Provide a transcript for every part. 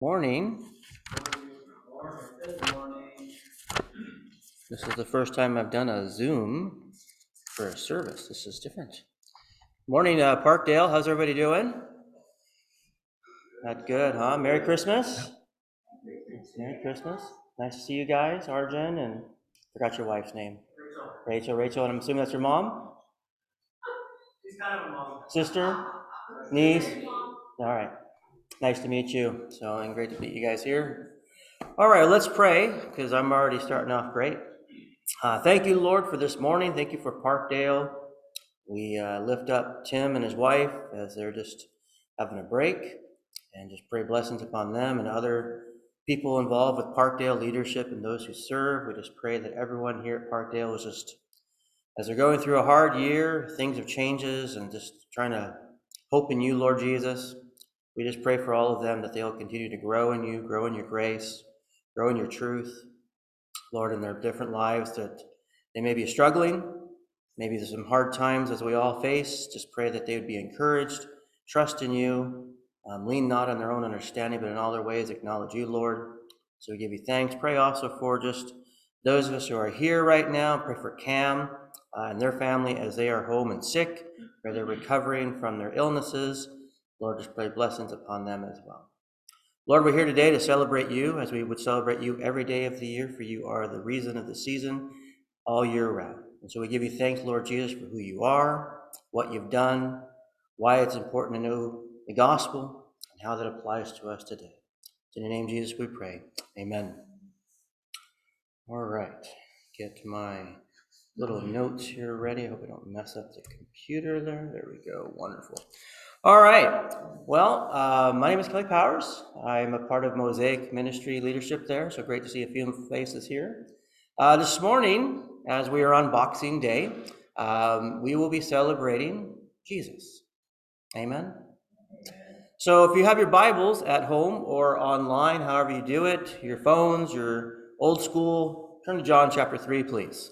Morning. This is the first time I've done a Zoom for a service. This is different. Morning, Parkdale. How's everybody doing? That's good, huh? Merry Christmas. Merry Christmas. Nice to see you guys, Arjun, and forgot your wife's name. Rachel, and I'm assuming that's your mom? She's kind of a mom. Sister? Niece? All right. Nice to meet you. And great to meet you guys here. All right, let's pray, because I'm already starting off great. Thank you, Lord, for this morning. Thank you for Parkdale. We lift up Tim and his wife as they're just having a break, and just pray blessings upon them and other people involved with Parkdale leadership and those who serve. We just pray that everyone here at Parkdale is just, as they're going through a hard year, things of changes, and just trying to hope in you, Lord Jesus. We just pray for all of them that they'll continue to grow in you, grow in your grace, grow in your truth, Lord, in their different lives, that they may be struggling. Maybe there's some hard times as we all face. Just pray that they would be encouraged, trust in you, lean not on their own understanding, but in all their ways acknowledge you, Lord. So we give you thanks. Pray also for just those of us who are here right now. Pray for Cam and their family as they are home and sick, or they're recovering from their illnesses. Lord, just pray blessings upon them as well. Lord, we're here today to celebrate you as we would celebrate you every day of the year, for you are the reason of the season all year round. And so we give you thanks, Lord Jesus, for who you are, what you've done, why it's important to know the gospel, and how that applies to us today. In the name of Jesus we pray. Amen. All right, get my little notes here ready. I hope I don't mess up the computer there. There we go. Wonderful. All right. Well, my name is Kelly Powers. I'm a part of Mosaic Ministry leadership there, so great to see a few faces here. This morning, as we are on Boxing Day, we will be celebrating Jesus. Amen. So if you have your Bibles at home or online, however you do it, your phones, your old school, turn to John chapter 3, please.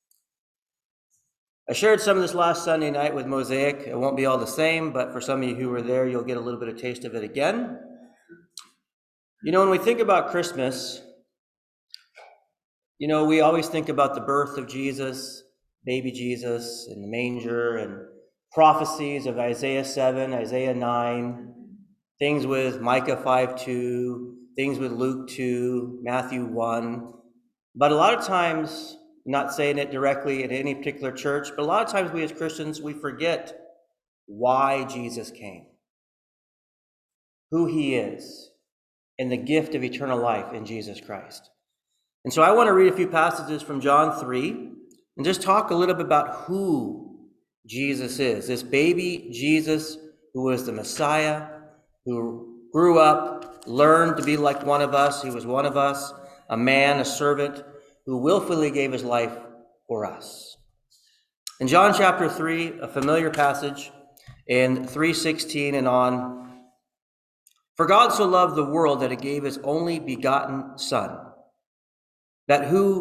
I shared some of this last Sunday night with Mosaic. It won't be all the same, but for some of you who were there, you'll get a little bit of taste of it again. You know, when we think about Christmas, you know, we always think about the birth of Jesus, baby Jesus, in the manger, and prophecies of Isaiah 7, Isaiah 9, things with Micah 5:2, things with Luke 2, Matthew 1. But a lot of times, not saying it directly at any particular church, but a lot of times we as Christians, we forget why Jesus came, who he is, and the gift of eternal life in Jesus Christ. And so I want to read a few passages from John 3 and just talk a little bit about who Jesus is. This baby Jesus who was the Messiah, who grew up, learned to be like one of us. He was one of us, a man, a servant, who willfully gave his life for us. In John chapter 3, a familiar passage, in 3:16 and on, "For God so loved the world that he gave his only begotten Son, For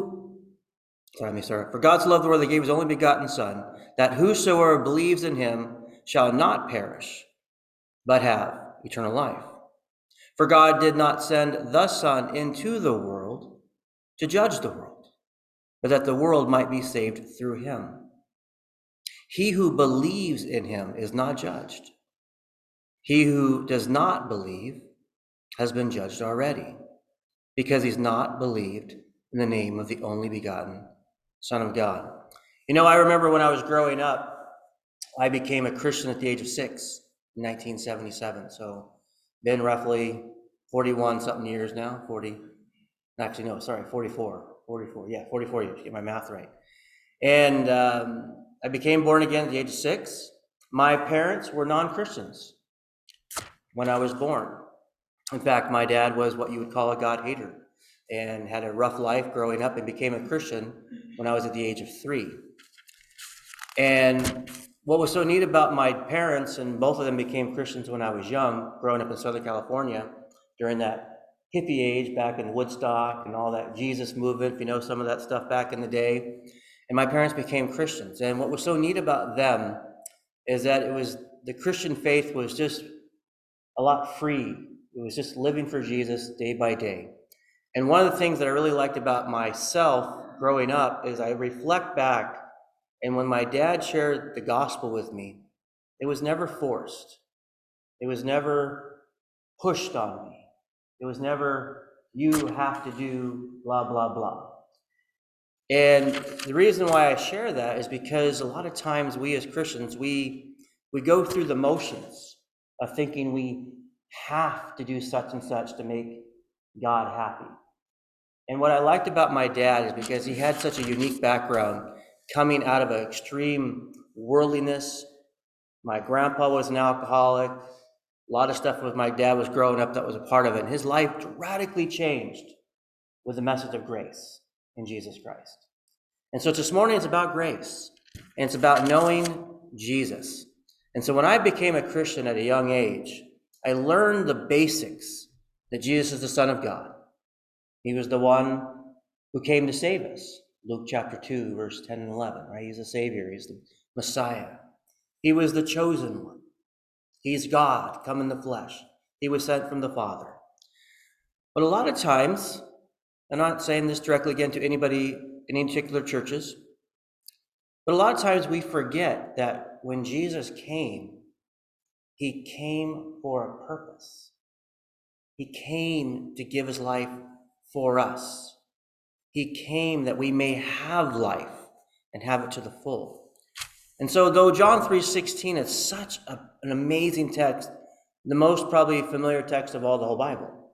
God so loved the world that he gave his only begotten Son, that whosoever believes in him shall not perish, but have eternal life. For God did not send the Son into the world to judge the world, but that the world might be saved through him. He who believes in him is not judged. He who does not believe has been judged already, because he's not believed in the name of the only begotten Son of God." You know, I remember when I was growing up, I became a Christian at the age of 6 in 1977. So been roughly 41 something years now, 44 years, get my math right. And I became born again at the age of 6. My parents were non-Christians when I was born. In fact, my dad was what you would call a God hater and had a rough life growing up and became a Christian when I was at the age of 3. And what was so neat about my parents, and both of them became Christians when I was young, growing up in Southern California during that hippie age back in Woodstock and all that Jesus movement, if you know some of that stuff back in the day. And my parents became Christians. And what was so neat about them is that the Christian faith was just a lot free It was just living for Jesus day by day. And one of the things that I really liked about myself growing up is I reflect back, and when my dad shared the gospel with me, it was never forced. It was never pushed on me. It was never, you have to do blah, blah, blah. And the reason why I share that is because a lot of times we as Christians, we go through the motions of thinking we have to do such and such to make God happy. And what I liked about my dad is because he had such a unique background coming out of an extreme worldliness. My grandpa was an alcoholic. A lot of stuff with my dad was growing up that was a part of it. And his life radically changed with the message of grace in Jesus Christ. And so this morning it's about grace, and it's about knowing Jesus. And so when I became a Christian at a young age, I learned the basics that Jesus is the Son of God. He was the one who came to save us. Luke chapter 2, verse 10 and 11, right? He's the Savior. He's the Messiah. He was the chosen one. He's God, come in the flesh. He was sent from the Father. But a lot of times, I'm not saying this directly again to anybody in any particular churches, but a lot of times we forget that when Jesus came, he came for a purpose. He came to give his life for us. He came that we may have life and have it to the full. And so though John 3:16 is such an amazing text, the most probably familiar text of all the whole Bible.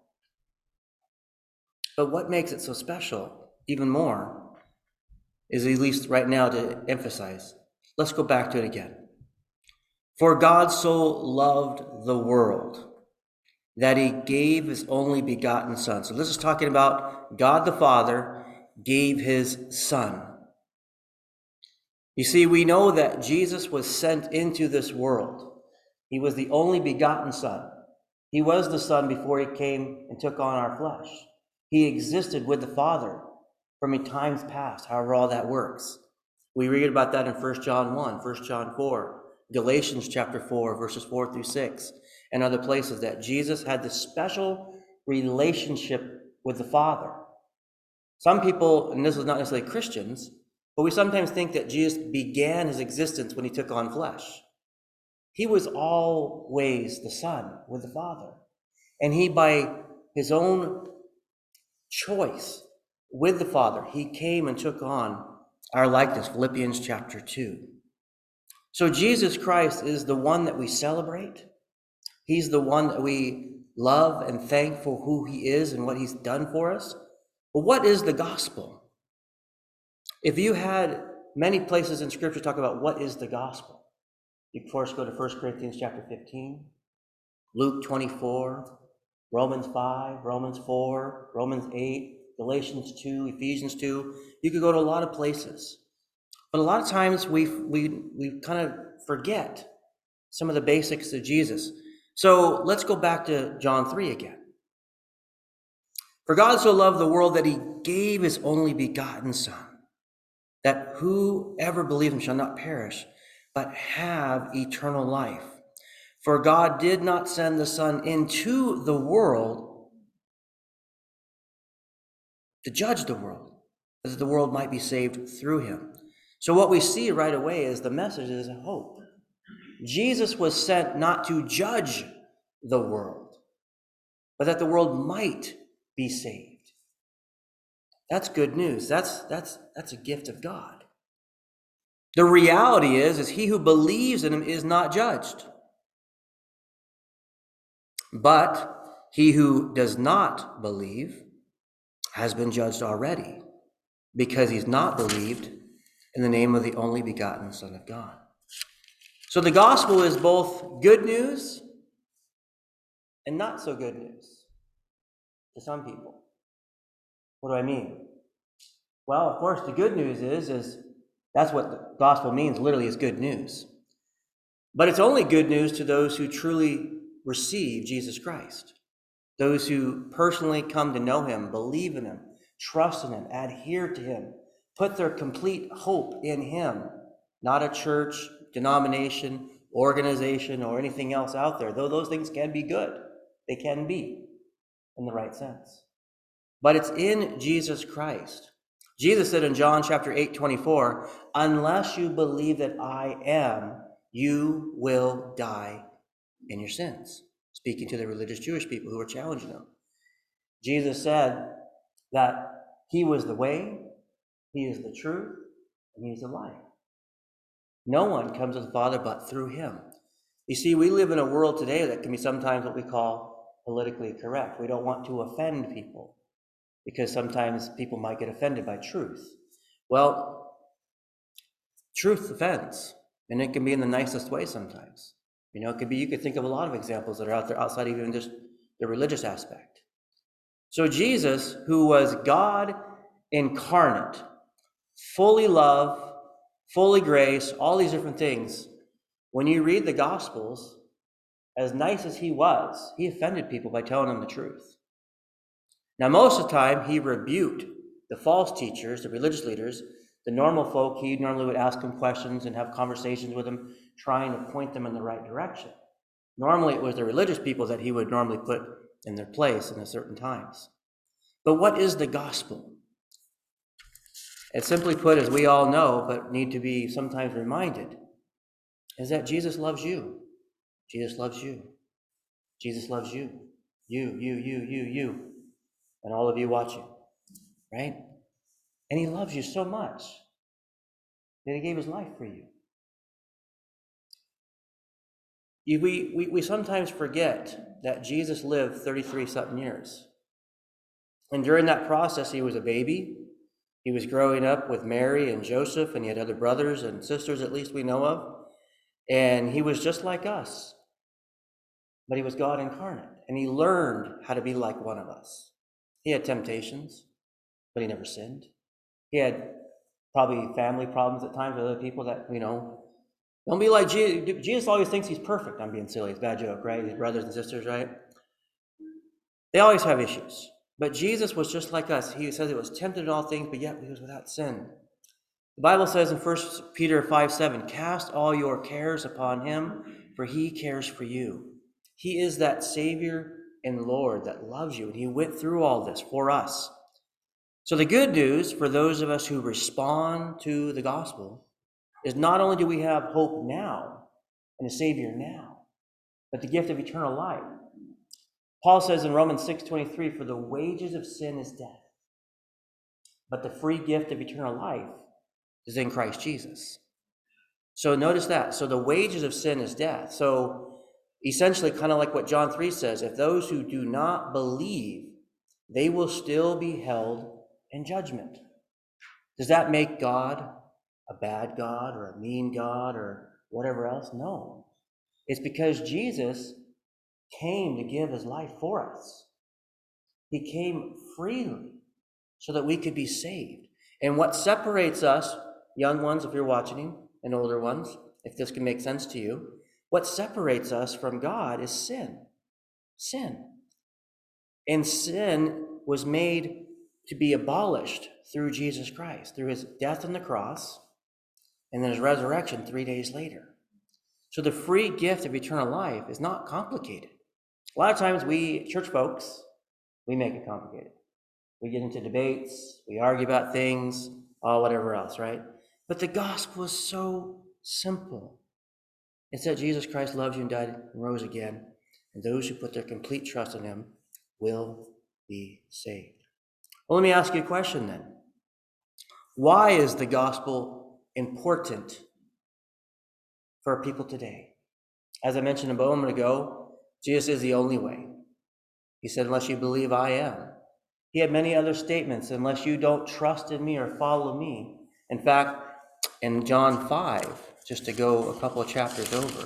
But what makes it so special, even more, is at least right now to emphasize. Let's go back to it again. For God so loved the world that he gave his only begotten Son. So this is talking about God the Father gave his Son. You see, we know that Jesus was sent into this world. He was the only begotten Son. He was the Son before he came and took on our flesh. He existed with the Father from times past, however all that works. We read about that in 1 John 1, 1 John 4, Galatians chapter 4, verses 4 through 6, and other places that Jesus had this special relationship with the Father. Some people, and this is not necessarily Christians, but we sometimes think that Jesus began his existence when he took on flesh. He was always the Son with the Father. And he, by his own choice with the Father, he came and took on our likeness, Philippians chapter 2. So Jesus Christ is the one that we celebrate. He's the one that we love and thank for who he is and what he's done for us. But what is the gospel? If you had many places in Scripture talk about what is the gospel, you of course go to 1 Corinthians chapter 15, Luke 24, Romans 5, Romans 4, Romans 8, Galatians 2, Ephesians 2. You could go to a lot of places. But a lot of times we kind of forget some of the basics of Jesus. So let's go back to John 3 again. For God so loved the world that he gave his only begotten Son, that whoever believes him shall not perish, but have eternal life. For God did not send the Son into the world to judge the world, that the world might be saved through him. So what we see right away is the message is hope. Jesus was sent not to judge the world, but that the world might be saved. That's good news. That's a gift of God. The reality is he who believes in him is not judged. But he who does not believe has been judged already, because he's not believed in the name of the only begotten Son of God. So the gospel is both good news and not so good news to some people. What do I mean? Well, of course, the good news is that's what the gospel means, literally, is good news. But it's only good news to those who truly receive Jesus Christ, those who personally come to know him, believe in him, trust in him, adhere to him, put their complete hope in him, not a church, denomination, organization, or anything else out there, though those things can be good. They can be, in the right sense. But it's in Jesus Christ. Jesus said in John chapter 8:24, unless you believe that I am, you will die in your sins. Speaking to the religious Jewish people who were challenging him. Jesus said that he was the way, he is the truth, and he is the life. No one comes to the Father but through him. You see, we live in a world today that can be sometimes what we call politically correct. We don't want to offend people because sometimes people might get offended by truth. Well, truth offends, and it can be in the nicest way sometimes. It could be, you could think of a lot of examples that are out there outside of even just the religious aspect. So Jesus, who was God incarnate, fully love, fully grace, all these different things, when you read the Gospels, as nice as he was, he offended people by telling them the truth. Now, most of the time, he rebuked the false teachers, the religious leaders, the normal folk. He normally would ask them questions and have conversations with them, trying to point them in the right direction. Normally, it was the religious people that he would normally put in their place in certain times. But what is the gospel? It's simply put, as we all know, but need to be sometimes reminded, is that Jesus loves you. Jesus loves you. Jesus loves you. You. And all of you watching, right? And he loves you so much that he gave his life for you. We sometimes forget that Jesus lived 33-something years. And during that process, he was a baby. He was growing up with Mary and Joseph, and he had other brothers and sisters, at least we know of. And he was just like us. But he was God incarnate. And he learned how to be like one of us. He had temptations, but he never sinned. He had probably family problems at times with other people that, don't be like Jesus. Jesus always thinks he's perfect. I'm being silly. It's a bad joke, right? His brothers and sisters, right? They always have issues. But Jesus was just like us. He says he was tempted in all things, but yet he was without sin. The Bible says in 1 Peter 5:7, cast all your cares upon him, for he cares for you. He is that Savior and Lord that loves you, and he went through all this for us. So the good news for those of us who respond to the gospel is not only do we have hope now and a Savior now, but the gift of eternal life. Paul says in Romans 6:23, for the wages of sin is death, but the free gift of eternal life is in Christ Jesus. So notice that. So the wages of sin is death. So essentially, kind of like what John 3 says, if those who do not believe, they will still be held in judgment. Does that make God a bad God or a mean God or whatever else? No. It's because Jesus came to give his life for us. He came freely so that we could be saved. And what separates us, young ones, if you're watching, and older ones, if this can make sense to you, what separates us from God is sin. Sin. And sin was made to be abolished through Jesus Christ, through his death on the cross, and then his resurrection 3 days later. So the free gift of eternal life is not complicated. A lot of times we, church folks, we make it complicated. We get into debates, we argue about things, whatever else, right? But the gospel is so simple. It's that Jesus Christ loves you and died and rose again, and those who put their complete trust in him will be saved. Well, let me ask you a question then. Why is the gospel important for people today? As I mentioned a moment ago, Jesus is the only way. He said, unless you believe I am. He had many other statements, unless you don't trust in me or follow me. In fact, in John 5, just to go a couple of chapters over,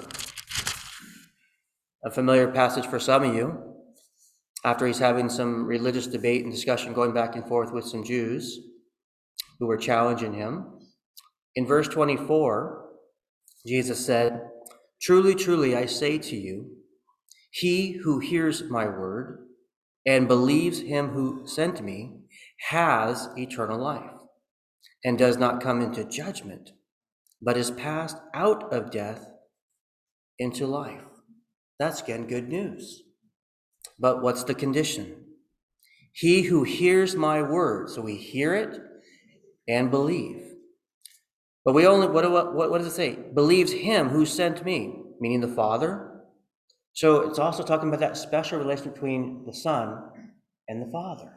a familiar passage for some of you, after he's having some religious debate and discussion going back and forth with some Jews who were challenging him. In verse 24, Jesus said, truly, truly, I say to you, he who hears my word and believes him who sent me has eternal life and does not come into judgment, but is passed out of death into life. That's, again, good news. But what's the condition? He who hears my word, so we hear it and believe. But we only, what does it say? Believes him who sent me, meaning the Father. So it's also talking about that special relation between the Son and the Father.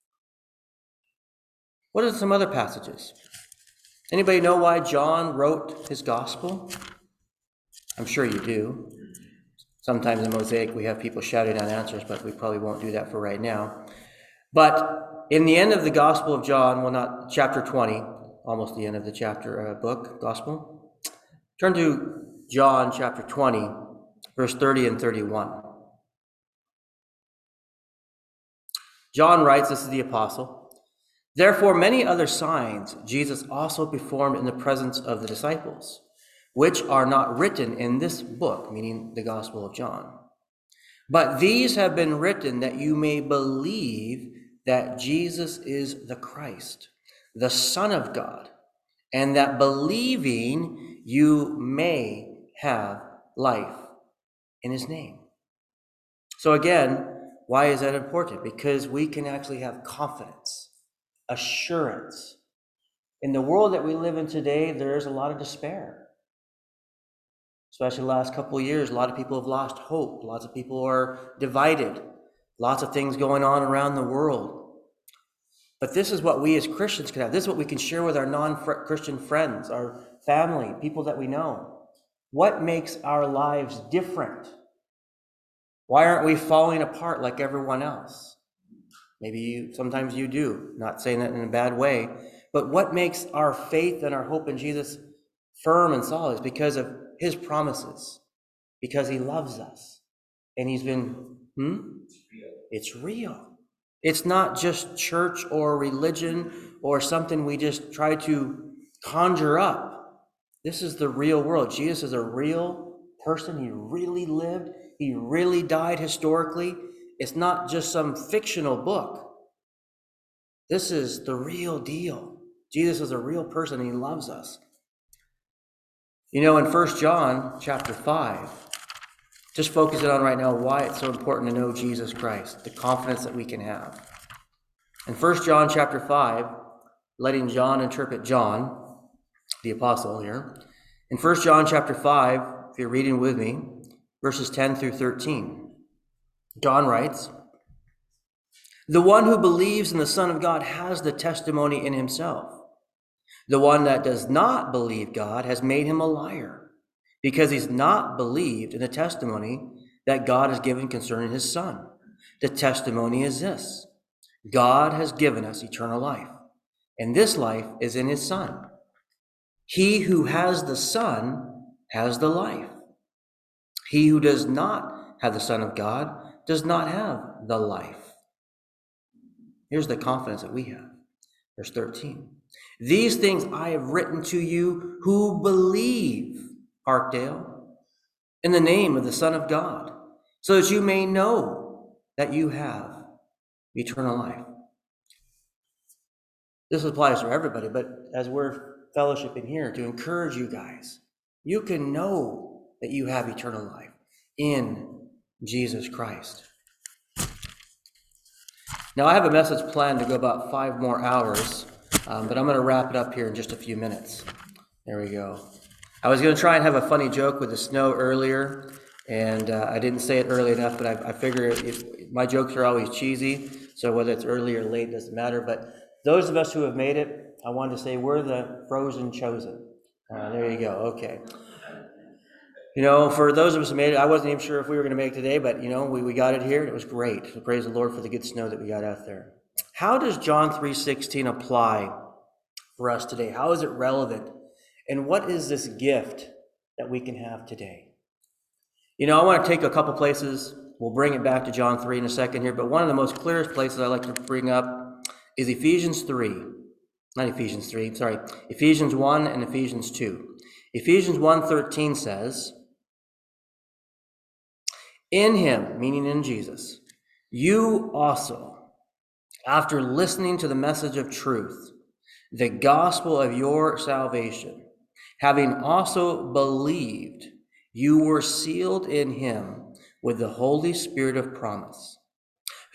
What are some other passages? Anybody know why John wrote his gospel? I'm sure you do. Sometimes in Mosaic we have people shouting out answers, but we probably won't do that for right now. But in the end of the Gospel of John, well, not chapter 20, almost the end of the chapter book, Gospel. Turn to John chapter 20, verse 30 and 31. John writes, this is the apostle, therefore many other signs Jesus also performed in the presence of the disciples, which are not written in this book, meaning the Gospel of John. But these have been written that you may believe that Jesus is the Christ, the Son of God, and that believing you may have life in his name. So again, why is that important? Because we can actually have confidence, assurance. In the world that we live in today, there is a lot of despair. Especially the last couple of years, a lot of people have lost hope. Lots of people are divided. Lots of things going on around the world. But this is what we as Christians can have. This is what we can share with our non-Christian friends, our family, people that we know. What makes our lives different? Why aren't we falling apart like everyone else? Maybe sometimes you do, not saying that in a bad way. But what makes our faith and our hope in Jesus firm and solid is because of his promises, because he loves us. And he's been, It's real. It's not just church or religion or something we just try to conjure up. This is the real world. Jesus is a real person. He really lived. He really died historically. It's not just some fictional book. This is the real deal. Jesus is a real person and he loves us. You know, in 1 John chapter 5, just focusing on right now why it's so important to know Jesus Christ, the confidence that we can have. In 1 John chapter 5, letting John interpret John, the apostle here. In 1 John chapter 5, if you're reading with me, verses 10 through 13, John writes, the one who believes in the Son of God has the testimony in himself. The one that does not believe God has made him a liar, because he's not believed in the testimony that God has given concerning his Son. The testimony is this: God has given us eternal life, and this life is in his Son. He who has the Son has the life. He who does not have the Son of God does not have the life. Here's the confidence that we have. Verse 13. These things I have written to you who believe, Parkdale, in the name of the Son of God, so that you may know that you have eternal life. This applies to everybody, but as we're fellowshipping here, to encourage you guys, you can know that you have eternal life in Jesus Christ. Now, I have a message planned to go about 5 more hours, but I'm going to wrap it up here in just a few minutes. There we go. I was going to try and have a funny joke with the snow earlier, and I didn't say it early enough, but I figure my jokes are always cheesy, so whether it's early or late doesn't matter. But those of us who have made it, I wanted to say we're the frozen chosen. There you go. Okay. You know, for those of us who made it, I wasn't even sure if we were going to make it today, but, you know, we got it here, and it was great. So praise the Lord for the good snow that we got out there. How does John 3:16 apply for us today? How is it relevant? And what is this gift that we can have today? You know, I want to take a couple places. We'll bring it back to John 3 in a second here, but one of the most clearest places I like to bring up is Ephesians 1 and Ephesians 2. Ephesians 1:13 says, in him, meaning in Jesus, you also, after listening to the message of truth, the gospel of your salvation, having also believed, you were sealed in him with the Holy Spirit of promise,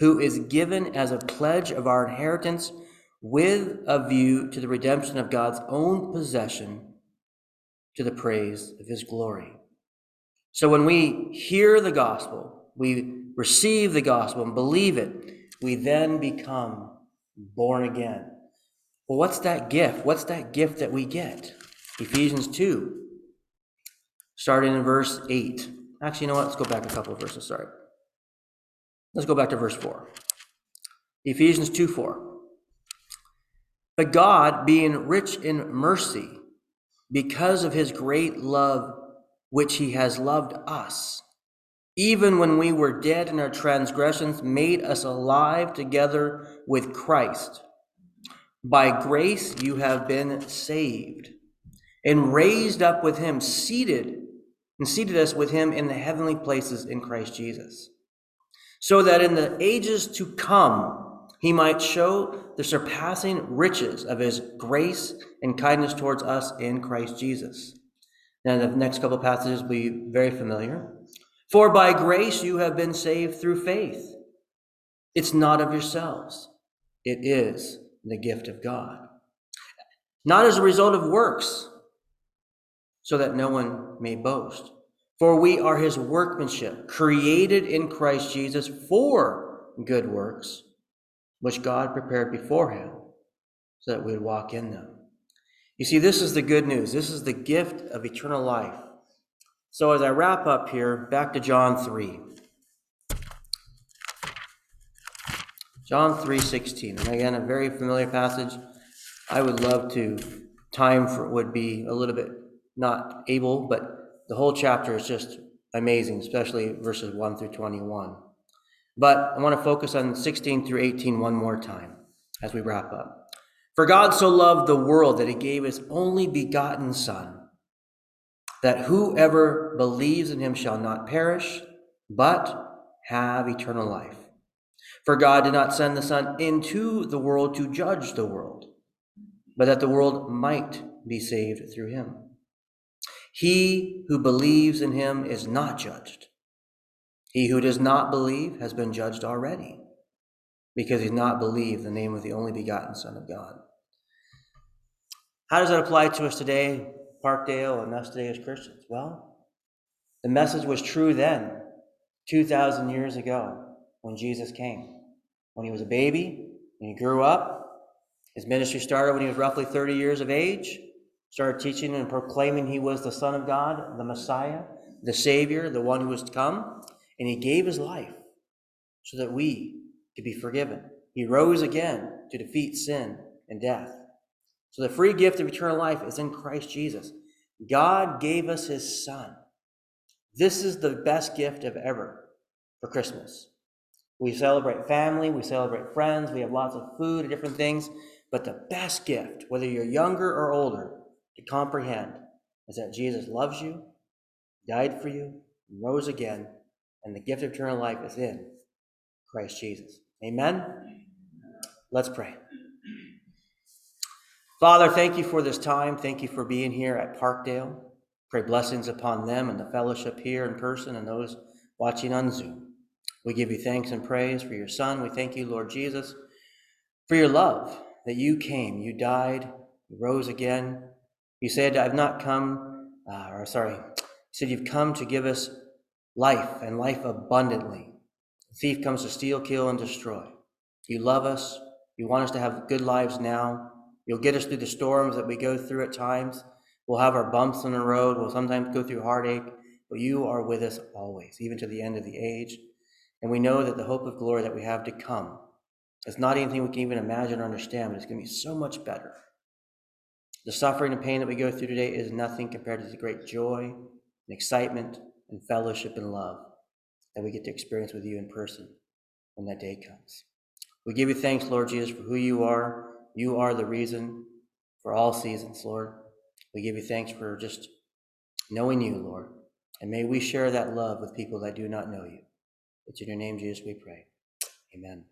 who is given as a pledge of our inheritance with a view to the redemption of God's own possession to the praise of his glory. So when we hear the gospel, we receive the gospel and believe it, we then become born again. Well, what's that gift? What's that gift that we get? Ephesians 2, starting in verse 8. Actually, you know what? Let's go back a couple of verses, sorry. Let's go back to verse 4. Ephesians 2:4. But God, being rich in mercy, because of his great love which he has loved us, even when we were dead in our transgressions, made us alive together with Christ. By grace you have been saved, and raised up with him, seated us with him in the heavenly places in Christ Jesus, so that in the ages to come he might show the surpassing riches of his grace and kindness towards us in Christ Jesus. Now, the next couple of passages will be very familiar. For by grace you have been saved through faith. It's not of yourselves. It is the gift of God. Not as a result of works, so that no one may boast. For we are his workmanship, created in Christ Jesus for good works, which God prepared beforehand, so that we would walk in them. You see, this is the good news. This is the gift of eternal life. So as I wrap up here, back to John 3. John 3:16. And again, a very familiar passage. I would love to, time for it would be a little bit not able, but the whole chapter is just amazing, especially verses 1 through 21. But I want to focus on 16 through 18 one more time as we wrap up. For God so loved the world that he gave his only begotten Son, that whoever believes in him shall not perish, but have eternal life. For God did not send the Son into the world to judge the world, but that the world might be saved through him. He who believes in him is not judged. He who does not believe has been judged already, because he has not believed the name of the only begotten Son of God. How does that apply to us today, Parkdale, and us today as Christians? Well, the message was true then, 2,000 years ago, when Jesus came. When he was a baby, when he grew up, his ministry started when he was roughly 30 years of age, started teaching and proclaiming he was the Son of God, the Messiah, the Savior, the one who was to come. And he gave his life so that we could be forgiven. He rose again to defeat sin and death. So the free gift of eternal life is in Christ Jesus. God gave us his Son. This is the best gift of ever for Christmas. We celebrate family, we celebrate friends, we have lots of food and different things. But the best gift, whether you're younger or older, to comprehend is that Jesus loves you, died for you, rose again, and the gift of eternal life is in Christ Jesus. Amen? Let's pray. Father, thank you for this time. Thank you for being here at Parkdale. Pray blessings upon them and the fellowship here in person and those watching on Zoom. We give you thanks and praise for your Son. We thank you, Lord Jesus, for your love, that you came, you died, you rose again. You said, I've not come, you said you've come to give us life and life abundantly. The thief comes to steal, kill, and destroy. You love us. You want us to have good lives now. You'll get us through the storms that we go through at times. We'll have our bumps in the road. We'll sometimes go through heartache, but you are with us always, even to the end of the age. And we know that the hope of glory that we have to come is not anything we can even imagine or understand, but it's going to be so much better. The suffering and pain that we go through today is nothing compared to the great joy and excitement and fellowship and love that we get to experience with you in person when that day comes. We give you thanks, Lord Jesus, for who you are. You are the reason for all seasons, Lord. We give you thanks for just knowing you, Lord. And may we share that love with people that do not know you. It's in your name, Jesus, we pray. Amen.